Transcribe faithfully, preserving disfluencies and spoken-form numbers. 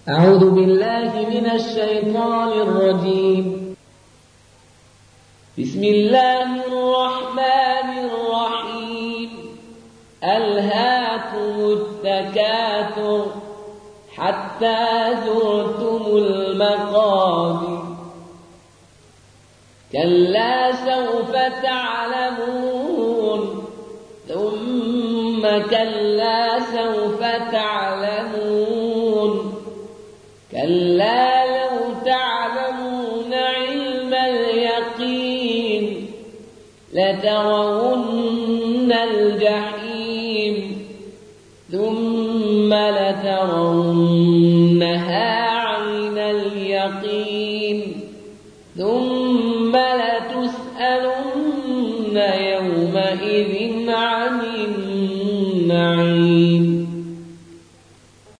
أعوذ بالله من الشيطان الرجيم. بسم الله الرحمن الرحيم. ألهاكم التكاثر حتى زرتم المقابر كلا سوف تعلمون ثم كلا سوف تعلمون كلا لو تعلمون علم اليقين لترون الجحيم ثم لترونها عين اليقين ثم لتسألن يومئذ عن النعيم.